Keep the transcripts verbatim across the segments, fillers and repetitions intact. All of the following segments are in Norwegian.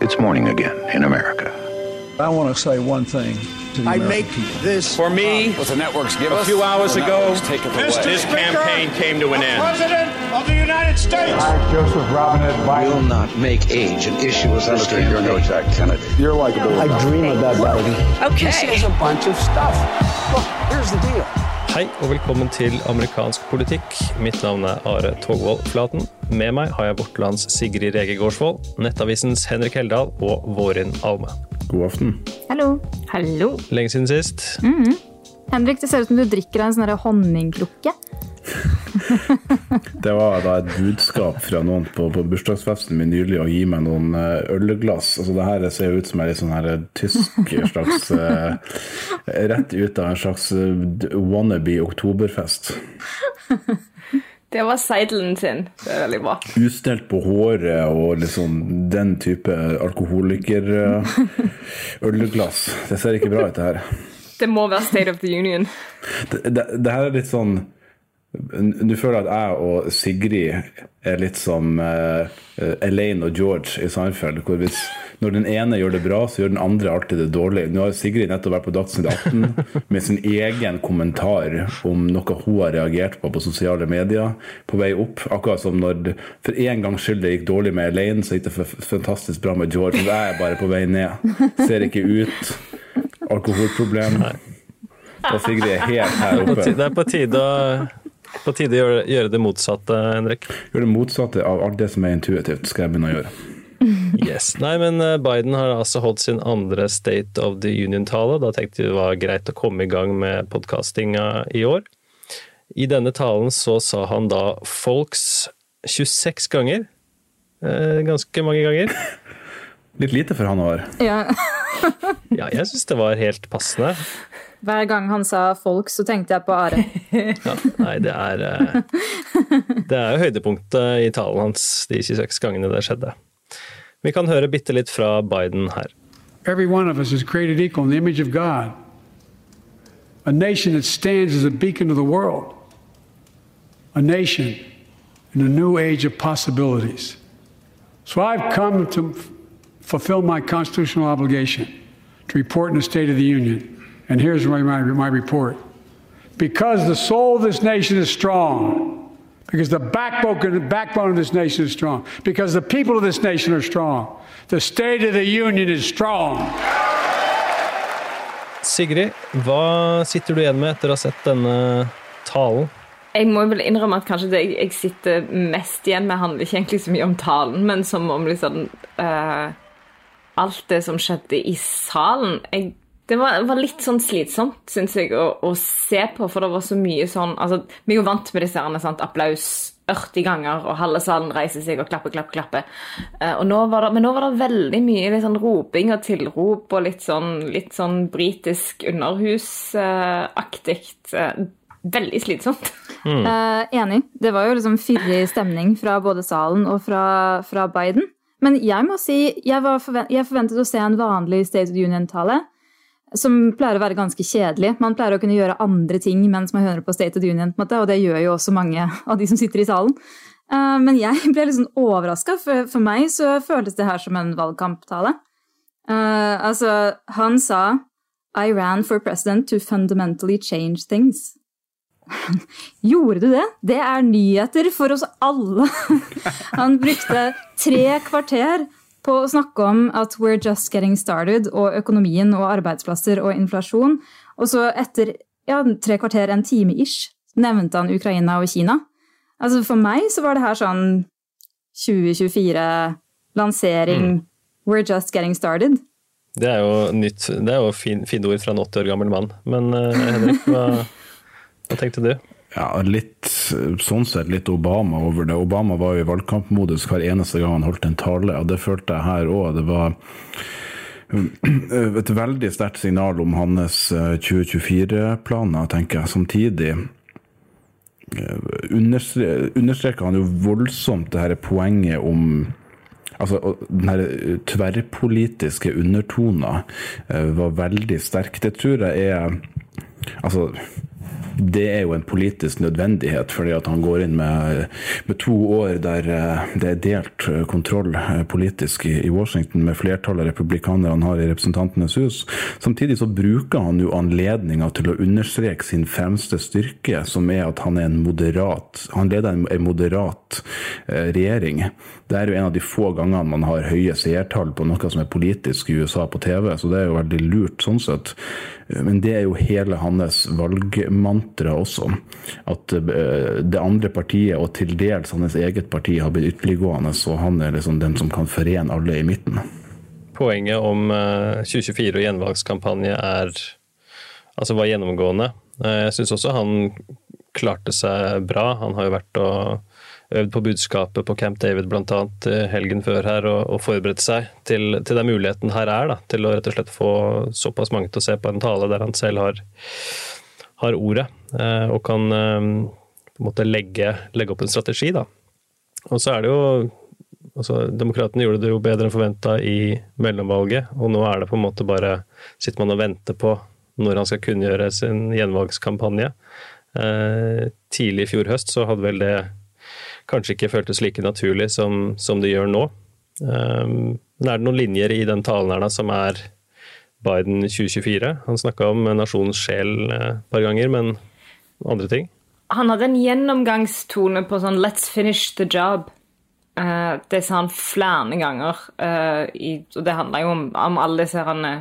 It's morning again in America. I want to say one thing to the I American make people. this For me, what the networks give a us. few hours ago, Take it this away. campaign came to an end. President of the United States. I, Joseph Robinette Biden, Will not make age an issue as Senator, you're no Jack Kennedy. you're likable. I dream about Biden. Okay. This is a bunch of stuff. Look, here's the deal. Hei og velkommen til amerikansk politikk. Mitt navn er Are Togvold Flaten. Med meg har jeg Bortlands Sigrid Rege Gårdsvold, Nettavisens Henrik Heldal og Vårin Alme. God aften. Hallo. Hallo. Lenge siden sist. Mm-hmm. Henrik, det ser ut som du drikker en sånn honningkrukke. Det var da et budskap fra noen på, på bursdagsfesten min nylig å gi meg noen ølglass. Altså det her ser ut som en litt sånn her tysk slags, rett ut av en slags wannabe oktoberfest. Det var seidelen sin. Det er veldig bra. Ustelt på håret og liksom den type alkoholiker ølglass. Det ser ikke bra ut det her. Det må være State of the Union. Det, det, det her er litt sånn. Du føler at jeg og Sigrid er litt som uh, Elaine og George i Seinfeld, hvor hvis, når den ene gjør det bra, så gjør den andre alltid det dårlig. Nå har Sigrid nettopp vært på Dagsnytt atten med sin egen kommentar om noe hun har reagert på på sosiale medier på vei opp. Akkurat som når for en gang skyld det gikk dårlig med Elaine, så gikk det fantastisk bra med George. Og jeg er bare på vei ned. Ser ikke ut. Alkoholproblem. Og Sigrid er helt her oppe. Det er på tide å På tide å gjøre, gjøre det motsatte, Henrik. Gjøre det motsatte av alt det som er intuitivt, skal jeg begynne å gjøre. Yes. Nei, men Biden har altså holdt sin andre State of the Union-tale. Da tenkte jeg det var greit å komme i gang med podcastinga i år. I denne talen så sa han da folks tjueseks ganger. Eh, ganske mange ganger. Litt lite for han å være. Ja. Ja, jeg synes det var helt passende. Hver gang han sa folk, så tenkte jeg på Are. Ja, nei, det er det er jo høydepunktet i talen hans de tjueseks gangene det skjedde. Vi kan høre bitte litt fra Biden her. Every one of us is created equal in the image of God. A nation that stands as a beacon of the world. A nation in a new age of possibilities. So I've come to f- fulfill my constitutional obligation to report in the State of the Union. And here's my, my, my report. Because the soul of this nation is strong, because the backbone, the backbone of this nation is strong, because the people of this nation are strong, the State of the Union is strong. Sigrid, hva sitter du igjen med etter å ha sett denne talen? Jeg må vel innrømme at kanskje det jeg sitter mest igjen med handler ikke egentlig så mye om talen, men som om liksom uh, alt det som skjedde i salen. Jeg Det var, var litt sånn slitsomt, synes jeg, å, å se på, for det var så mye sånn, altså, vi er jo vant med disse her, sant, applaus ørti ganger, og halve salen reiser seg og klapper, klapper, klapper. Uh, og nå var det, men nå var det veldig mye litt sånn roping og tilrop, og litt sånn, litt sånn britisk underhusaktig. Uh, veldig slitsomt. Mm. Uh, enig. Det var jo liksom fyrig stemning fra både salen og fra, fra Biden. Men jeg må si, jeg, var forvent, jeg forventet å se en vanlig State of the Union-tale, som pleier å være ganske kjedelig. Man pleier å kunne gjøre andre ting mens man hører på State of the Union, på en måte, og det gjør jo også mange av de som sitter i salen. Uh, men jeg ble litt sånn overrasket, for, for meg så føltes det her som en valgkamptale. Uh, altså, han sa, I ran for president to fundamentally change things. Gjorde du det? Det er nyheter for oss alle. Han brukte tre kvarter på å snakke om at we're just getting started, og økonomien og arbeidsplasser og inflasjon. Og så etter ja, tre kvarter, en time-ish, nevnte han Ukraina og Kina. Altså for meg så var det her sånn tjue tjuefire, lansering, mm. we're just getting started. Det er jo nytt, det er jo fin, fint ord fra en åtti år gammel mann. Men uh, Henrik, hva, hva tenkte du? Ja, litt, sånn sett litt Obama over det. Obama var jo i valgkampmodus hver eneste gang han holdt en tale, og det følte jeg her også. Det var et veldig sterkt signal om hans tjue tjuefire-planer, tenker jeg. Samtidig understreker han jo voldsomt det her poenget om altså, den her tverrpolitiske undertonen var veldig sterk. Det tror jeg er altså det er jo en politisk nødvendighet, fordi at han går inn med, med to år der det er delt kontroll politisk i, i Washington med flertallet republikanere han har i representantenes hus. Samtidig så bruker han jo anledninger til å understreke sin fremste styrke, som er at han er en moderat, han leder en, en moderat eh, regjering. Det er jo en av de få gangene man har høye seertall på noe som er politisk i U S A på T V, så det er jo veldig lurt sånn sett. Men det er jo hele hans valgmantra også, at det andre partiet og til dels hans eget parti har blitt ytterliggående, så han er liksom den som kan forene alle i midten. Poenget om tjue tjuefire og gjenvalgskampanje er, altså var gjennomgående. Jeg synes også han klarte seg bra. Han har jo vært og øvd på budskapet på Camp David blant annet helgen før her, og, og forberedt seg til, til den muligheten her er da, til å rett og slett få såpass mange til å se på en tale der han selv har, har ordet, eh, og kan eh, på en måte legge, legge opp en strategi da. Og så er det jo, altså demokratene gjorde det jo bedre enn forventet i mellomvalget, og nå er det på en måte bare, sitter man og venter på når han skal kunngjøre sin gjenvalgskampanje. Eh, tidlig i fjor høst så hadde vel det kanskje ikke føltes like naturlig som, som det gjør nå. Um, men er det noen linjer i den talen her da, som er Biden tjue tjuefire? Han snakket om nasjonens sjel et par ganger, men andre ting? Han hadde en gjennomgangstone på sånn «let's finish the job». Uh, det sa han flere ganger, uh, i, og det handler jo om, om alle disse herne,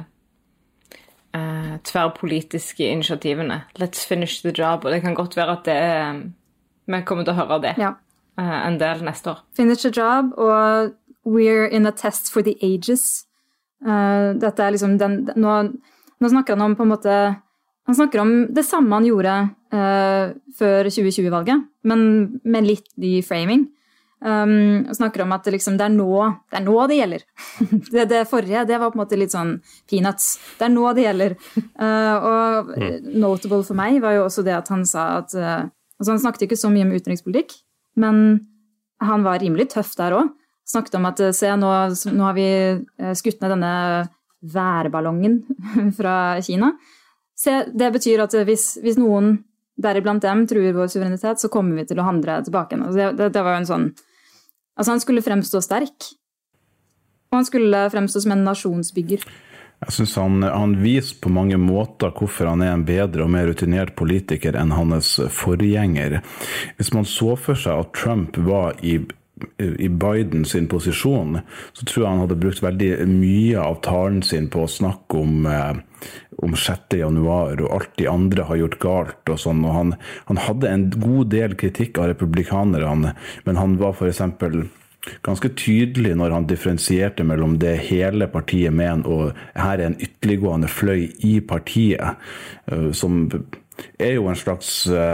uh, tverrpolitiske initiativene. «Let's finish the job», og det kan godt være at det er, vi kommer til å høre det. Ja. Uh, en del neste år. Finish the job, og we're in a test for the ages. Uh, dette er liksom den, nå, nå snakker han om på en måte, han snakker om det samme han gjorde uh, før tjue tjue-valget, men med litt ny framing. Um, og snakker om at det, liksom, det, er nå, det er nå det gjelder. det, det forrige, det var på en måte litt sånn peanuts. Det er nå det gjelder. Uh, og mm. notable for meg var jo også det at han sa at uh, altså han snakket ikke så mye om utenrikspolitikk, men han var rimelig tøff der også. Snakket om at se, nå, nå har vi skutt ned denne værballongen fra Kina. Se, det betyr at hvis, hvis noen deriblant dem truer vår suverenitet, så kommer vi til å handle tilbake. Det, det, det var jo en sånn, altså han skulle fremstå sterk, og han skulle fremstå som en nasjonsbygger. Jeg synes han, han viser på mange måter hvorfor han er en bedre og mer rutinert politiker enn hans forgjenger. Hvis man så for seg at Trump var i, i Biden sin posisjon, så tror jeg han hadde brukt veldig mye av talen sin på å snakke om, eh, om sjette januar og alt de andre har gjort galt og sånn. Og han, han hadde en god del kritikk av republikanerne, men han var for eksempel ganske tydelig når han differensierte mellom det hele partiet mener, og her er en ytterliggående fløy i partiet, som er jo en slags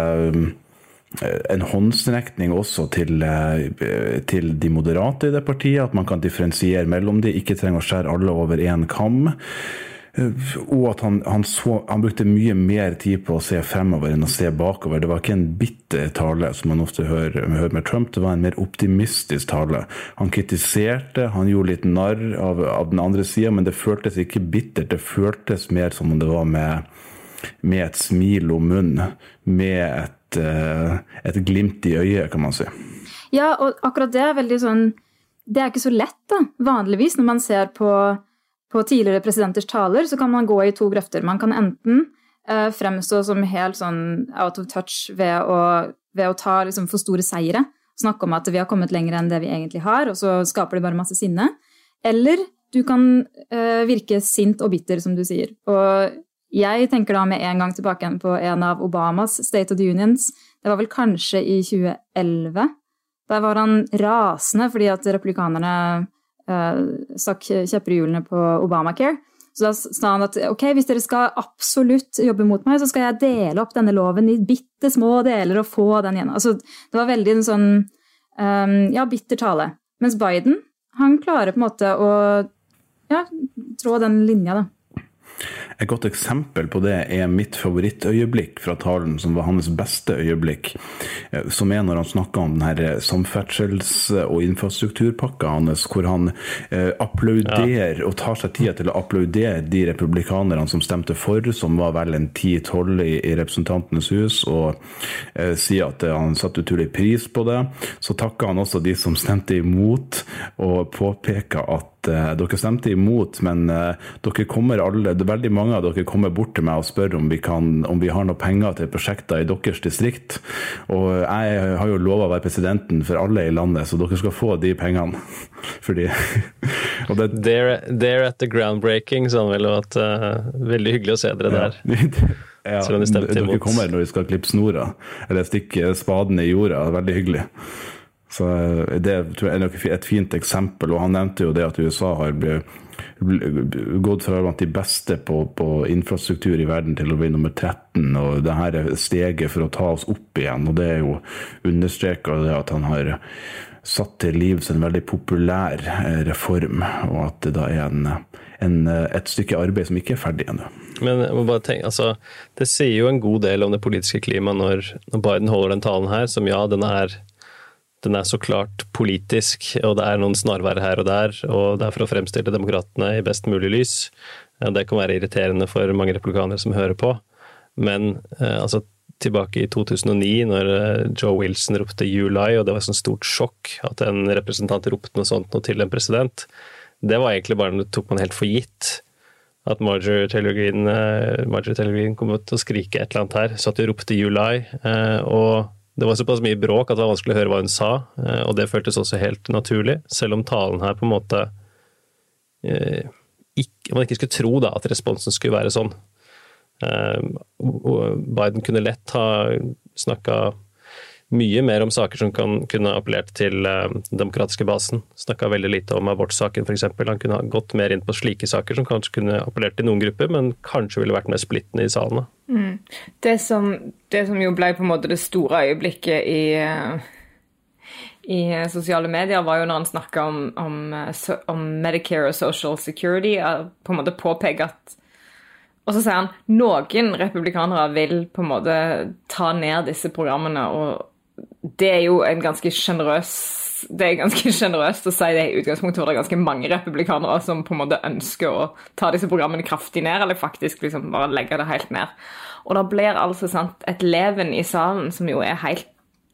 en håndstrekning også til, til de moderate i det partiet, at man kan differensiere mellom de, ikke trenger å skjære alle over en kam. Og at han, han, så, han brukte mye mer tid på å se fremover enn å se bakover. Det var ikke en bitter tale som man ofte hører, hører med Trump, det var en mer optimistisk tale. Han kritiserte, han gjorde litt narr av, av den andre siden, men det føltes ikke bittert, det føltes mer som om det var med, med et smil om munnen, med et, et glimt i øyet, kan man si. Ja, og akkurat det er veldig sånn, det er ikke så lett da, vanligvis når man ser på På tidligere presidenters taler så kan man gå i to grøfter. Man kan enten eh, fremstå som helt sånn out of touch ved å, ved å ta liksom, for store seire, snakke om at vi har kommet lenger enn det vi egentlig har, og så skaper det bare masse sinne. Eller du kan eh, virke sint og bitter, som du sier. Og jeg tenker da med en gang tilbake igjen på en av Obamas State of the Unions. Det var vel kanskje i tjue elleve. Der var han rasende fordi at republikanerne stakk kjepper i hjulene på Obamacare. Så da sa han at ok, hvis dere skal absolutt jobbe mot meg, så skal jeg dele opp denne loven i bitte små deler og få den igjen. Altså, det var veldig en sånn um, ja, bitter tale. Mens Biden, han klarer på en måte å ja, trå den linja da. Et godt eksempel på det er mitt favorittøyeblikk fra talen, som var hans beste øyeblikk, som er når han snakker om den her samferdsels- og infrastrukturpakka hans, hvor han eh, applauderer og tar seg tid til å applaudere de republikanerne som stemte for, som var vel en ti tolv i, i representantenes hus, og eh, sier at han satte utrolig pris på det. Så takker han også de som stemte imot, og påpeker at uh, dere stemte imot, men uh, dere kommer alle, veldig mange av dere kommer bort til meg og spør om vi, kan, om vi har noe penger til prosjekter i deres distrikt. Og jeg har jo lovet å være presidenten for alle i landet, så dere skal få de pengene. Fordi, og det, they're, they're at the groundbreaking, sa han vel, og at uh, veldig hyggelig å se dere der. Ja, ja, de dere kommer når vi skal klippe snora, eller stikke spaden i jorda, veldig hyggelig. Så det tror jeg er nok et fint eksempel, og han nevnte jo det at U S A har gått fra blant de beste på, på infrastruktur i verden til å bli nummer tretten, og det her er steget for å ta oss opp igjen, og det er jo understreket det at han har satt til livs en veldig populær reform, og at det da er en, en, et stykke arbeid som ikke er ferdig ennå. Men jeg må bare tenke, altså, det sier jo en god del om det politiske klimaet når, når Biden holder den talen her, som ja, den er Den er så klart politisk, og det er noen snarveier her og der, og det er for å fremstille demokratene i best mulig lys. Det kan være irriterende for mange republikanere som hører på, men altså, tilbake i to tusen og ni, når Joe Wilson ropte "You lie", og det var et sånt stort sjokk at en representant ropte noe sånt noe til en president, det var egentlig bare det tok man helt for gitt. At Marjorie Taylor Greene, Marjorie Taylor Greene kom ut og skrike et eller annet her, så at de ropte "You lie", og det var såpass mye bråk at det var vanskelig å høre hva hun sa, og det føltes også helt naturlig, selv om talen her på en måte eh, ikke, man ikke skulle tro da, at responsen skulle være sånn. Eh, Biden kunne lett ha snakket mye mer om saker som kan, kunne appellert til eh, den demokratiske basen. Snakket veldig lite om abortsaken for eksempel. Han kunne ha gått mer inn på slike saker som kanskje kunne appellert til noen grupper, men kanskje ville vært mer splittende i salen. Mm. Det, som, det som jo ble på en måte det store øyeblikket i, i sosiale medier var jo når han snakket om, om, om Medicare og Social Security, på en måte påpeke at, og så sier han, noen republikanere vil på en måte ta ned disse programmene, og det er jo en ganske generøs det er ganske generøst å si det i utgangspunktet, hvor det er ganske mange republikanere som på en måte ønsker å ta disse programmene kraftig ned, eller faktisk liksom bare legge det helt ned. Og da blir altså sant, et leven i salen som jo er helt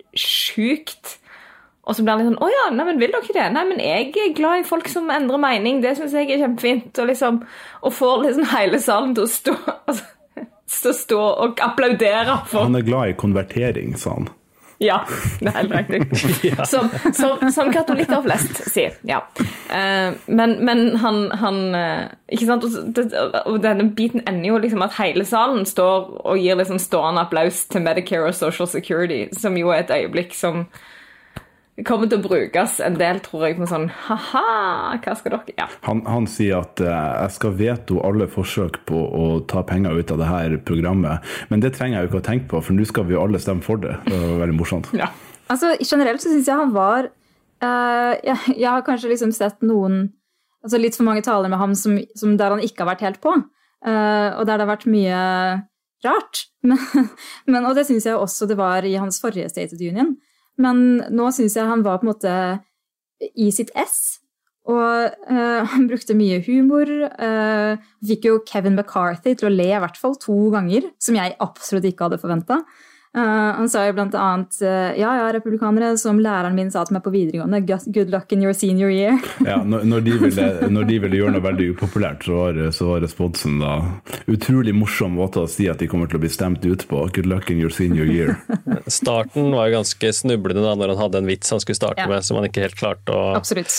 sykt, og så blir han litt sånn, åja, nei, men vil dere ikke det? Nei, men jeg er glad i folk som endrer mening, det synes jeg er kjempefint, og liksom, og får liksom hele salen til å stå, altså, stå, stå og applaudere for. Han er glad i konvertering, sa han. Ja, det er helt riktig. ja. Som, som, som katolikker flest sier, ja. Uh, men, men han, han uh, ikke sant, og, det, og denne biten ender jo liksom at hele salen står og gir liksom stående applaus til Medicare og Social Security, som jo er et øyeblikk som kommer til å brukes en del, tror jeg, med sånn, haha, hva skal dere? Ja. Han, han sier at uh, jeg skal veto alle forsøk på å ta penger ut av det her programmet, men det trenger jeg jo ikke å tenke på, for nå skal vi jo alle stemme for det. Det var veldig morsomt. Ja. Altså, generelt så synes jeg han var, uh, jeg, jeg har kanskje liksom sett noen, altså litt for mange taler med ham som, som der han ikke har vært helt på, uh, og der det har vært mye rart, men, men, og det synes jeg også det var i hans forrige State of the Union. Men nå synes jeg han var på en måte i sitt ess, og uh, han brukte mye humor. Uh, fikk jo Kevin McCarthy til å le i hvert fall to ganger, som jeg absolutt ikke hadde forventet. Uh, han sa jo blant annet, uh, ja, ja, republikanere, som læreren min sa til meg på videregående, good luck in your senior year. ja, når, når, de ville, når de ville gjøre noe veldig upopulært, så var, så var responsen da utrolig morsom måte å si at de kommer til å bli stemt ut på. Good luck in your senior year. Starten var jo ganske snublende da, når han hadde en vits han skulle starte ja. med, som han ikke helt klarte å,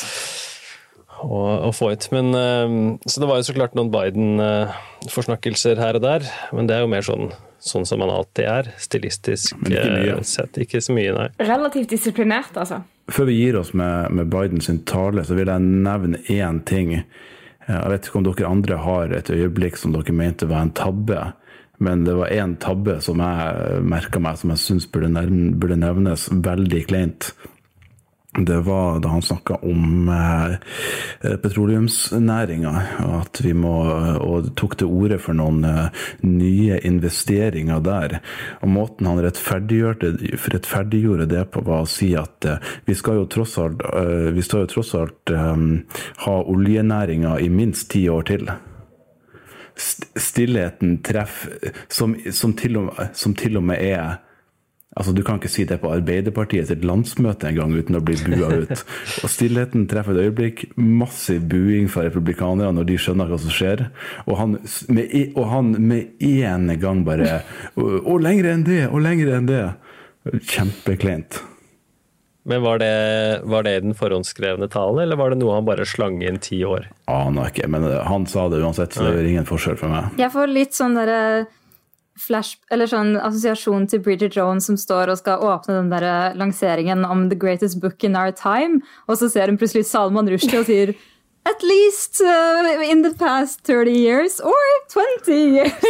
å, å få ut. Men, uh, så det var jo så klart noen Biden-forsnakkelser her og der, men det er jo mer sånn sånn som man alltid er, stilistisk ikke sett, ikke så mye, nei. Relativt disiplinert, altså. Før vi gir oss med, med Biden sin tale, så vil jeg nevne én ting. Jeg vet ikke om dere andre har et øyeblikk som dere mente var en tabbe, men det var en tabbe som jeg merket meg, som jeg synes burde, nevne, burde nevnes veldig kleint. det var da han snakket om eh, petroleumsnæringen, at vi må, og tok til orde for noen eh, nye investeringer der. Og måten han rettferdiggjorde, rettferdiggjorde det på var å si at eh, vi skal jo tross alt, eh, vi skal jo tross alt eh, ha oljenæringen i minst ti år til. Stillheten treffer, som, som, til og, som til og med er Altså, du kan ikke si det på Arbeiderpartiet sitt landsmøte en gang uten å bli bua ut. Og stillheten treffer et øyeblikk, massiv buing fra republikanere når de skjønner hva som skjer. Og han med, og han med en gang bare, å, lengre enn det, og lengre enn det. Kjempekleint. Men var det, var det den forhåndskrevne talen, eller var det noe han bare slang inn ti år? Aner ikke, men han sa det uansett, så det er ingen forskjell for meg. Jeg får litt sånn der flash, eller sånn assosiasjon til Bridget Jones som står og skal åpne den der lanseringen om The Greatest Book in Our Time, og så ser hun plutselig Salman Rushdie og sier at least uh, in the past thirty years or twenty years.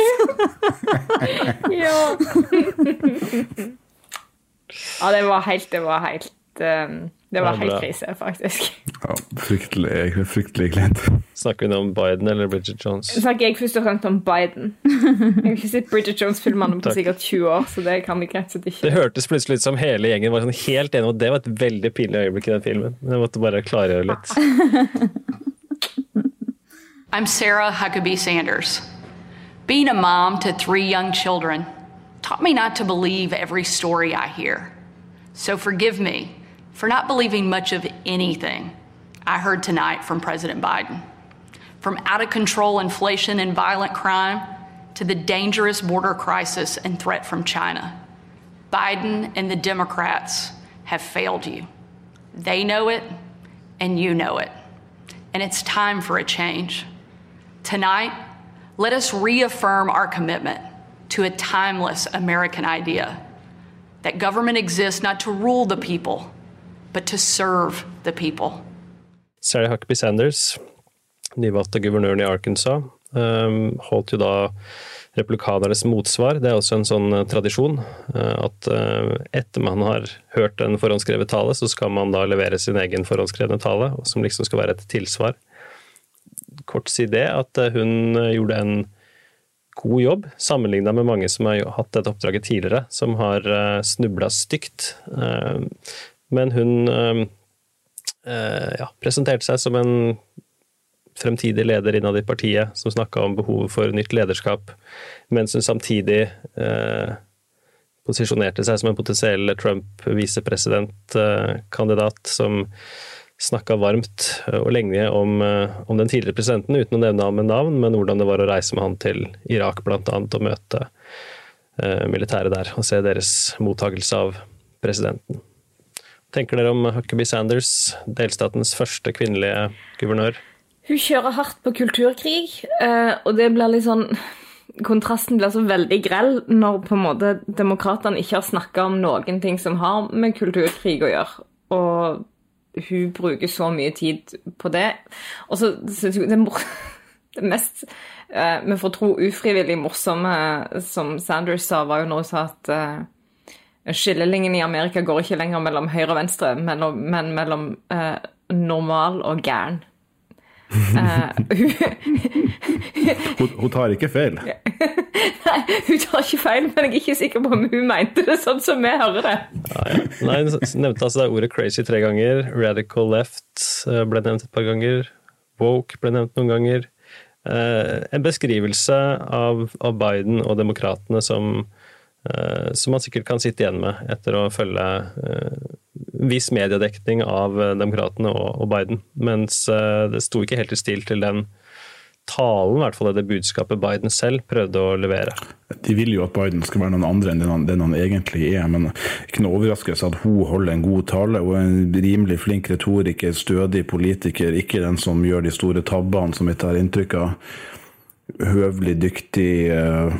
Ja. Ja, det var helt, det var helt, um, det var helt krise, faktisk. Ja, fryktelig, fryktelig klent. Snakker vi nå om Biden eller Bridget Jones? Snakker jeg først og fremst om Biden. Jeg har ikke sett Bridget Jones-filmene på sikkert tjue år, så det kan vi greit sett ikke. Det hørtes plutselig ut som hele gjengen var sånn helt enig, og det var et veldig pinlig øyeblikk i den filmen. Jeg måtte bare klargjøre litt. I'm Sarah Huckabee Sanders. Being a mom to three young children taught me not to believe every story I hear. So forgive me for not believing much of anything I heard tonight from President Biden. From out-of-control inflation and violent crime to the dangerous border crisis and threat from China. Biden and the Democrats have failed you. They know it, and you know it. And it's time for a change. Tonight, let us reaffirm our commitment to a timeless American idea that government exists not to rule the people, but to serve the people. Sarah Huckabee Sanders, nyvalgte guvernøren i Arkansas, holdt jo da republikanernes motsvar. Det er også en sånn tradisjon at etter man har hørt en forhåndsskrevet tale, så skal man da levere sin egen forhåndsskrevne tale, som liksom skal være et tilsvar. Kort si det at hun gjorde en god jobb, sammenlignet med mange som har hatt dette oppdraget tidligere, som har snublet stygt. Men hun ja, presenterte seg som en fremtidig leder innad i partiet, som snakket om behovet for nytt lederskap, mens hun samtidig eh, posisjonerte seg som en potensiell Trump-visepresidentkandidat, som snakket varmt og lenge om, om den tidligere presidenten, uten å nevne ham med navn, men hvordan det var å reise med han til Irak blant annet, og møte eh, militæret der, og se deres mottagelse av presidenten. Tenker dere om Huckabee Sanders, delstatens første kvinnelige guvernør? Hun kjører hardt på kulturkrig, og det blir litt sånn, kontrasten blir så veldig grell når på en måte demokratene ikke har snakket om noen ting som har med kulturkrig å gjøre, og hun bruker så mye tid på det. Og så synes jeg det, det mest, vi får tro ufrivillig morsomme som Sanders sa, var jo når hun sa at skillelinjen i Amerika går ikke lenger mellom høyre og venstre, mellom, men mellom uh, normal og gæren. Uh, hun, hun, hun tar ikke feil. Nei, hun tar ikke feil, men jeg er ikke sikker på om hun mente det sånn som vi hører det. Ja, ja. Nei, hun nevnte altså det ordet crazy tre ganger, radical left ble nevnt et par ganger, woke ble nevnt noen ganger. Uh, en beskrivelse av, av Biden og demokratene som som man sikkert kan sitte igjen med etter å følge uh, viss mediedekning av demokratene og, og Biden, mens uh, det sto ikke helt i stil til den talen, i hvert fall det budskapet Biden selv prøvde å levere. De vil jo at Biden skal være noen andre enn den han, den han egentlig er, men ikke noe overraskelse at hun holder en god tale, og en rimelig flink retoriker, stødig politiker, ikke den som gjør de store tabbene som vi tar inntrykk av, høvelig, dyktig, uh,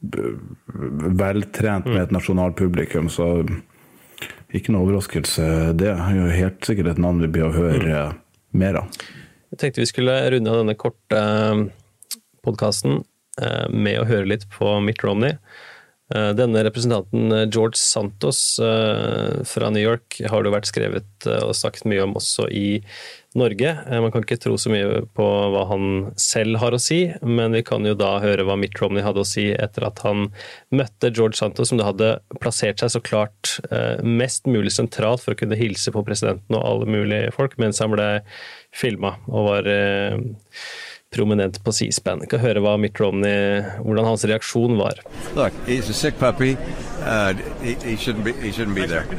veltrent med et nasjonalpublikum, så ikke noe overraskelse det er jo helt sikkert et navn vi blir å høre mm. mer av. Jeg tenkte vi skulle runde av denne korte podcasten med å høre litt på Mitt Romney. Denne representanten George Santos fra New York har det vært skrevet og sagt mye om også i Norge. Man kan ikke tro så mye på hva han selv har å si, men vi kan jo da høre hva Mitt Romney hadde å si etter at han møtte George Santos, som det hadde plassert seg så klart mest mulig sentralt for å kunne hilse på presidenten og alle mulige folk, mens han ble filmet og var prominent på C-SPAN. Vi kan høre hva Mitt Romney, hvordan hans reaksjon var. Look, he's a sick puppy. Uh, he, he shouldn't be. He shouldn't be there.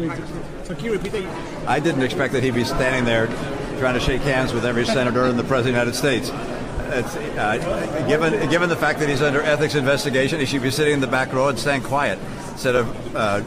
I didn't expect that he'd be standing there trying to shake hands with every senator and the president of the United States. It's, uh, given given the fact that he's under ethics investigation, he should be sitting in the back row and staying quiet instead of uh,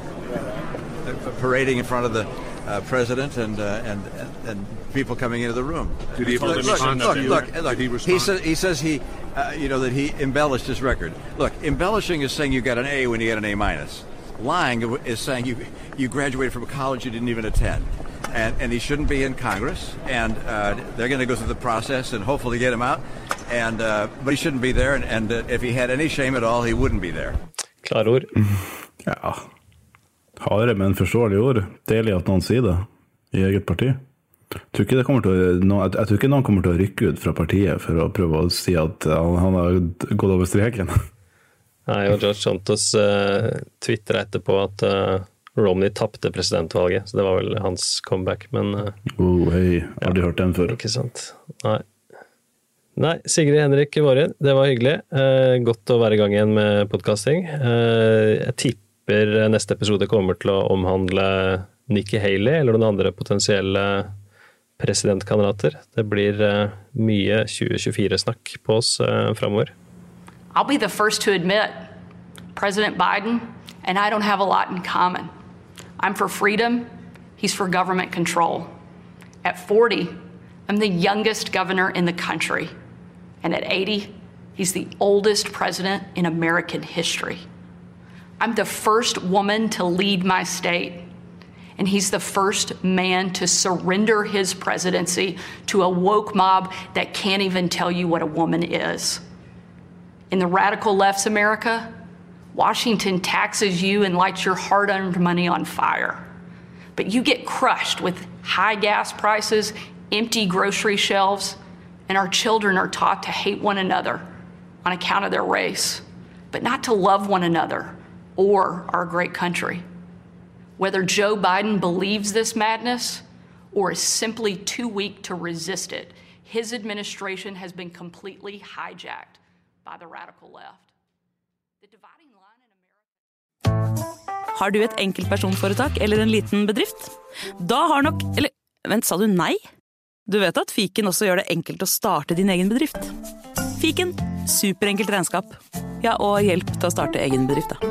parading in front of the uh, president and, uh, and and and people coming into the room. Did he look, respond look, to you? look, look, Did he look. respond? He says he says he, uh, you know, that he embellished his record. Look, embellishing is saying you got an A when you get an A minus. Lying is saying you you graduated from a college you didn't even attend. And and he shouldn't be in Congress. And uh, they're going to go through the process and hopefully get him out. And uh, but he shouldn't be there. And, and uh, if he had any shame at all, he wouldn't be there. Klare ord. Ja. Harde, men forståelige ord. Deilig at noen sier det i eget parti. Jeg tror ikke, det kommer til å, jeg tror ikke noen kommer til å rykke ut fra partiet for å prøve å si at han har gått over streken. Nei, og George Santos uh, twitteret etterpå at uh, Romney tappte presidentvalget, så det var vel hans comeback, men... Uh, oh, hei, aldri ja, hørt den før. Ikke sant. Nei. Nei, Sigrid Henrik Våren, det var hyggelig. Uh, godt å være i gang igjen med podcasting. Uh, jeg tipper neste episode kommer til å omhandle Nikki Haley, eller noen andre potensielle presidentkandidater. Det blir uh, mye tjue tjuefire-snakk på oss uh, fremover. I'll be the first to admit, President Biden and I don't have a lot in common. I'm for freedom, he's for government control. At forty, I'm the youngest governor in the country. And at eighty, he's the oldest president in American history. I'm the first woman to lead my state. And he's the first man to surrender his presidency to a woke mob that can't even tell you what a woman is. In the radical left's America, Washington taxes you and lights your hard-earned money on fire. But you get crushed with high gas prices, empty grocery shelves, and our children are taught to hate one another on account of their race, but not to love one another or our great country. Whether Joe Biden believes this madness or is simply too weak to resist it, his administration has been completely hijacked by the radical left. The dividing line in America... Har du et enkeltpersonforetak eller en liten bedrift? Da har nok... Eller, vent, sa du nei? Du vet at Fiken også gjør det enkelt å starte din egen bedrift. Fiken, superenkelt regnskap. Ja, og hjelp til å starte egen bedrift da.